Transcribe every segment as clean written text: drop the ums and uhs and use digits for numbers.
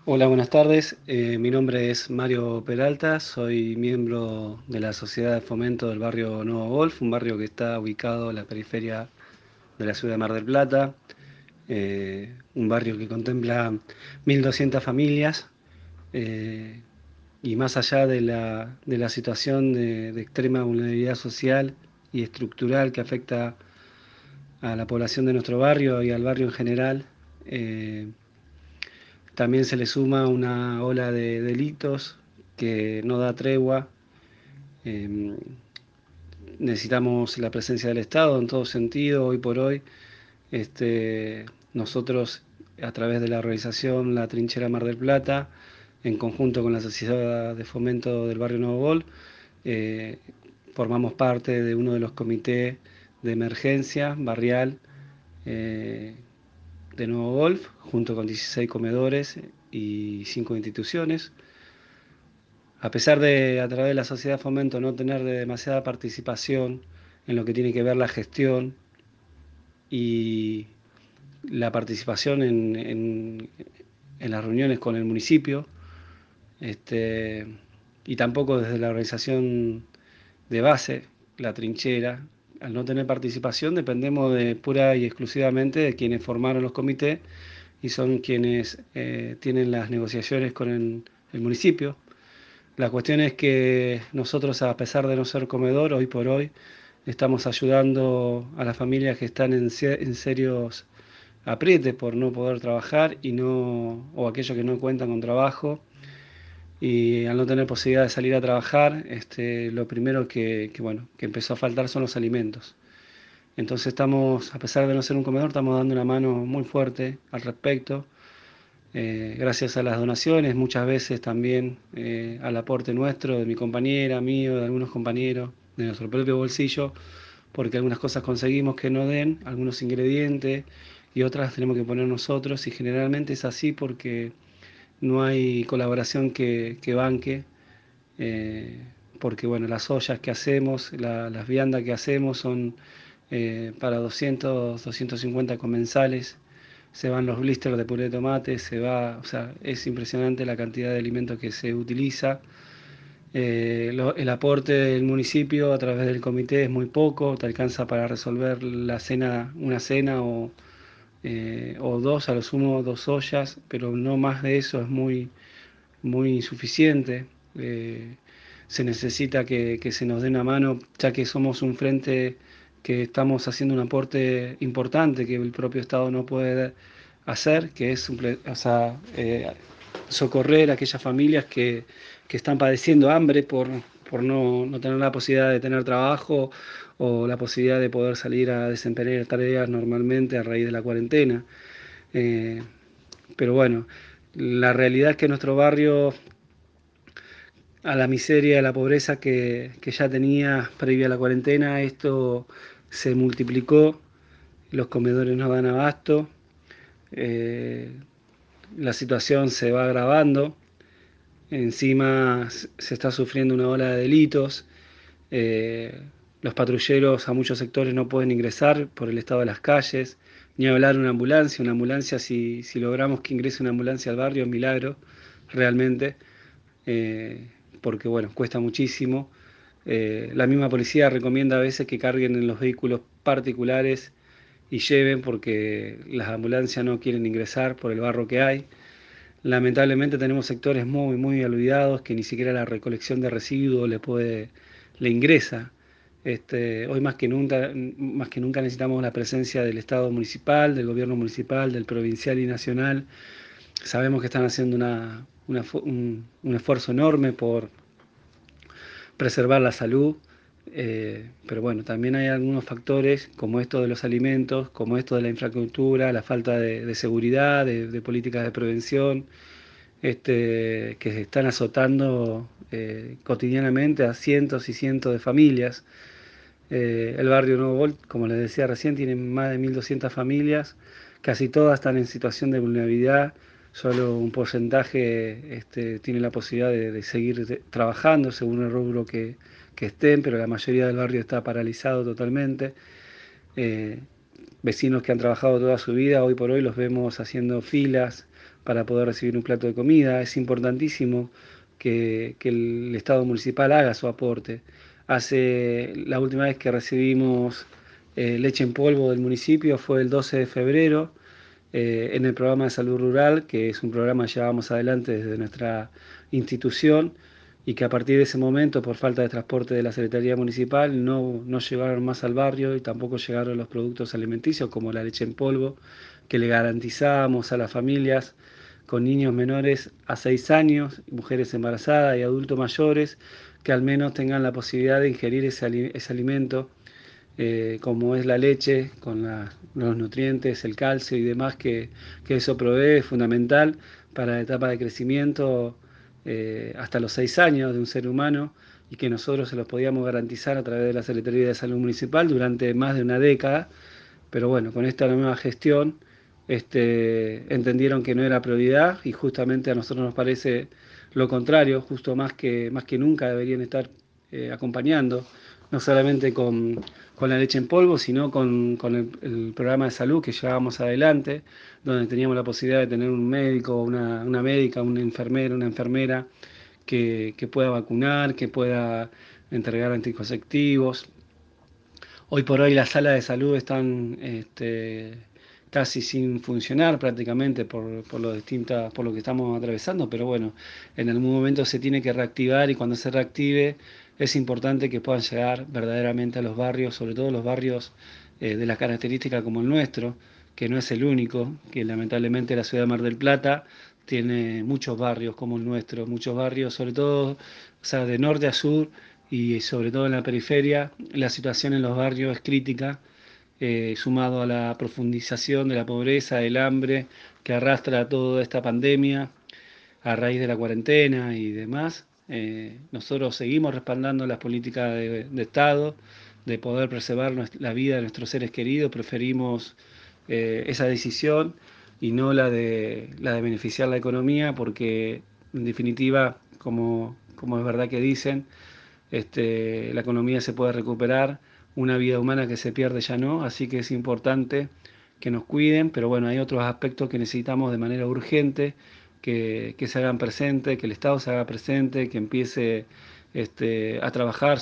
Hola, buenas tardes. Mi nombre es Mario Peralta, soy miembro de la Sociedad de Fomento del barrio Nuevo Golf, un barrio que está ubicado en la periferia de la ciudad de Mar del Plata, un barrio que contempla 1.200 familias eh, y más allá de la situación de extrema vulnerabilidad social y estructural que afecta a la población de nuestro barrio y al barrio en general. También se le suma una ola de delitos que no da tregua. Eh, Necesitamos la presencia del Estado en todo sentido. Hoy por hoy, este, nosotros, a través de la organización La Trinchera Mar del Plata, en conjunto con la Sociedad de Fomento del Barrio Nuevo Gol, eh, formamos parte de uno de los comités de emergencia barrial eh, de Nuevo Golf, junto con 16 comedores y 5 instituciones. A pesar de, a través de la sociedad de fomento, no tener demasiada participación en lo que tiene que ver la gestión y la participación en las reuniones con el municipio, este, y tampoco desde la organización de base, la trinchera, al no tener participación dependemos de pura y exclusivamente de quienes formaron los comités y son quienes tienen las negociaciones con el municipio. La cuestión es que nosotros, a pesar de no ser comedor, hoy por hoy estamos ayudando a las familias que están en serios aprietes por no poder trabajar y no, o aquellos que no cuentan con trabajo y al no tener posibilidad de salir a trabajar, lo primero bueno, que empezó a faltar son los alimentos. Entonces estamos, a pesar de no ser un comedor, estamos dando una mano muy fuerte al respecto, gracias a las donaciones, muchas veces también al aporte nuestro, de mi compañera, mío, de algunos compañeros, de nuestro propio bolsillo, porque algunas cosas conseguimos que no den, algunos ingredientes, y otras tenemos que poner nosotros, y generalmente es así porque no hay colaboración que banque, eh, porque bueno, las ollas que hacemos, las viandas que hacemos son para 200, 250 comensales, se van los blisters de puré de tomate, se va, o sea, es impresionante la cantidad de alimentos que se utiliza. El aporte del municipio a través del comité es muy poco, te alcanza para resolver la cena, una cena o dos, a lo sumo dos ollas, pero no más de eso, es muy insuficiente. Eh, Se necesita que se nos dé una mano, ya que somos un frente que estamos haciendo un aporte importante que el propio Estado no puede hacer, que es o sea, socorrer a aquellas familias que están padeciendo hambre por no tener la posibilidad de tener trabajo o la posibilidad de poder salir a desempeñar tareas normalmente a raíz de la cuarentena. Eh, pero bueno, la realidad es que nuestro barrio, a la miseria, a la pobreza que ya tenía previa a la cuarentena, esto se multiplicó, los comedores no dan abasto, eh, la situación se va agravando, encima se está sufriendo una ola de delitos, eh, los patrulleros a muchos sectores no pueden ingresar por el estado de las calles, ni hablar una ambulancia si logramos que ingrese una ambulancia al barrio, es milagro, realmente, eh, porque bueno, cuesta muchísimo. La misma policía recomienda a veces que carguen en los vehículos particulares y lleven porque las ambulancias no quieren ingresar por el barro que hay. Lamentablemente tenemos sectores muy olvidados que ni siquiera la recolección de residuos le ingresa. Hoy más que nunca necesitamos la presencia del Estado municipal, del gobierno municipal, del provincial y nacional. Sabemos que están haciendo un esfuerzo enorme por preservar la salud, pero bueno, también hay algunos factores como esto de los alimentos, como esto de la infraestructura, la falta de seguridad, de políticas de prevención, que están azotando cotidianamente a cientos y cientos de familias. El barrio Nuevo Volt, como les decía recién, tiene más de 1.200 familias, casi todas están en situación de vulnerabilidad, solo un porcentaje tiene la posibilidad de seguir trabajando según el rubro que estén, pero la mayoría del barrio está paralizado totalmente. Eh, Vecinos que han trabajado toda su vida, hoy por hoy los vemos haciendo filas para poder recibir un plato de comida. Es importantísimo que el Estado municipal haga su aporte. La última vez que recibimos leche en polvo del municipio fue el 12 de febrero en el programa de salud rural, que es un programa que llevamos adelante desde nuestra institución y que a partir de ese momento, por falta de transporte de la Secretaría Municipal, no llegaron más al barrio y tampoco llegaron los productos alimenticios como la leche en polvo, que le garantizamos a las familias con niños menores a 6 años, mujeres embarazadas y adultos mayores, que al menos tengan la posibilidad de ingerir ese alimento como es la leche, con los nutrientes, el calcio y demás que eso provee, es fundamental para la etapa de crecimiento hasta los 6 años de un ser humano y que nosotros se los podíamos garantizar a través de la Secretaría de Salud Municipal durante más de una década, pero bueno, con esta nueva gestión entendieron que no era prioridad y justamente a nosotros nos parece lo contrario, justo más que nunca deberían estar acompañando, no solamente con la leche en polvo, sino con el programa de salud que llevábamos adelante, donde teníamos la posibilidad de tener un médico, una médica, un enfermero, una enfermera que pueda vacunar, que pueda entregar anticonceptivos. Hoy por hoy las salas de salud están casi sin funcionar prácticamente por lo que estamos atravesando, pero bueno, en algún momento se tiene que reactivar y cuando se reactive es importante que puedan llegar verdaderamente a los barrios, sobre todo los barrios de las características como el nuestro, que no es el único, que lamentablemente la ciudad de Mar del Plata tiene muchos barrios como el nuestro, muchos barrios, sobre todo, o sea, de norte a sur y sobre todo en la periferia, la situación en los barrios es crítica, sumado a la profundización de la pobreza, del hambre que arrastra toda esta pandemia a raíz de la cuarentena y demás. Nosotros seguimos respaldando las políticas de Estado, de poder preservar la vida de nuestros seres queridos, preferimos esa decisión y no la de beneficiar la economía, porque en definitiva, como es verdad que dicen, la economía se puede recuperar, una vida humana que se pierde ya no, así que es importante que nos cuiden, pero bueno, hay otros aspectos que necesitamos de manera urgente, que se hagan presente, que el Estado se haga presente, que empiece a trabajar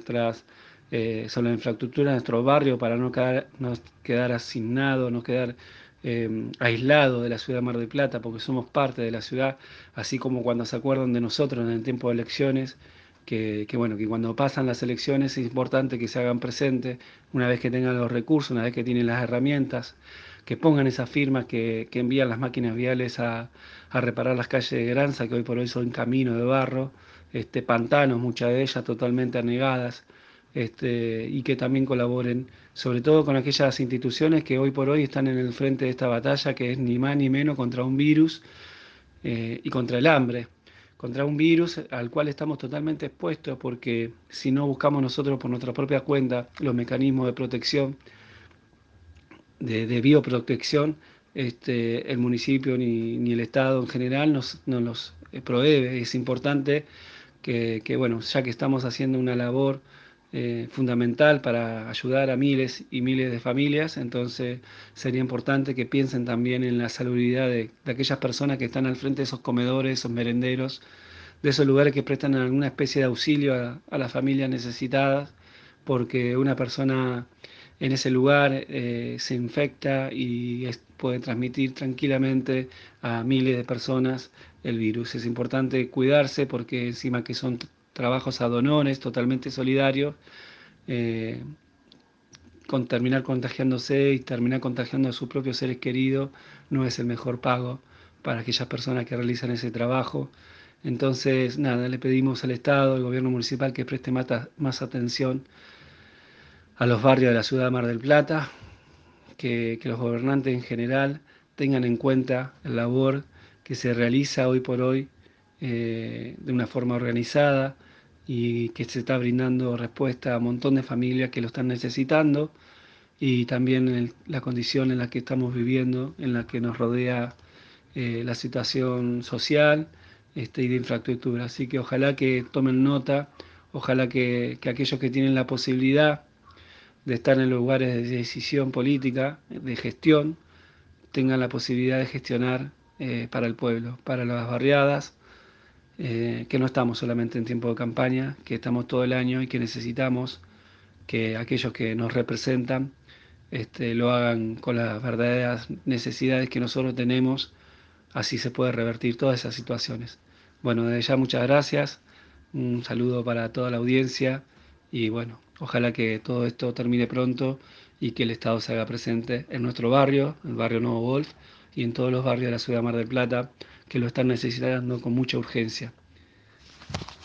sobre la infraestructura de nuestro barrio para no quedar asignados, no quedar aislados de la ciudad de Mar del Plata, porque somos parte de la ciudad, así como cuando se acuerdan de nosotros en el tiempo de elecciones, bueno, que cuando pasan las elecciones es importante que se hagan presentes, una vez que tengan los recursos, una vez que tienen las herramientas, que pongan esas firmas que envían las máquinas viales a reparar las calles de Granza, que hoy por hoy son caminos de barro, pantanos, muchas de ellas totalmente anegadas, y que también colaboren, sobre todo con aquellas instituciones que hoy por hoy están en el frente de esta batalla, que es ni más ni menos contra un virus y contra el hambre, contra un virus al cual estamos totalmente expuestos porque si no buscamos nosotros por nuestra propia cuenta los mecanismos de protección, de bioprotección, el municipio ni el Estado en general nos los provee. Es importante bueno, ya que estamos haciendo una labor fundamental para ayudar a miles y miles de familias, entonces sería importante que piensen también en la salubridad de aquellas personas que están al frente de esos comedores, esos merenderos, de esos lugares que prestan alguna especie de auxilio a las familias necesitadas, porque una persona en ese lugar se infecta y puede transmitir tranquilamente a miles de personas el virus. Es importante cuidarse porque encima que son trabajos ad honorem, totalmente solidarios, eh, con terminar contagiándose y terminar contagiando a sus propios seres queridos no es el mejor pago para aquellas personas que realizan ese trabajo. Entonces, nada, le pedimos al Estado, al gobierno municipal que preste más atención a los barrios de la ciudad de Mar del Plata, que los gobernantes en general tengan en cuenta la labor que se realiza hoy por hoy de una forma organizada y que se está brindando respuesta a un montón de familias que lo están necesitando y también en la condición en la que estamos viviendo, en la que nos rodea la situación social y de infraestructura. Así que ojalá que tomen nota, ojalá que aquellos que tienen la posibilidad de estar en los lugares de decisión política, de gestión, tengan la posibilidad de gestionar para el pueblo, para las barriadas, que no estamos solamente en tiempo de campaña, que estamos todo el año y que necesitamos que aquellos que nos representan lo hagan con las verdaderas necesidades que nosotros tenemos, así se puede revertir todas esas situaciones. Bueno, desde ya muchas gracias, un saludo para toda la audiencia y bueno, ojalá que todo esto termine pronto y que el Estado se haga presente en nuestro barrio, el barrio Nuevo Golf, y en todos los barrios de la ciudad de Mar del Plata que lo están necesitando con mucha urgencia.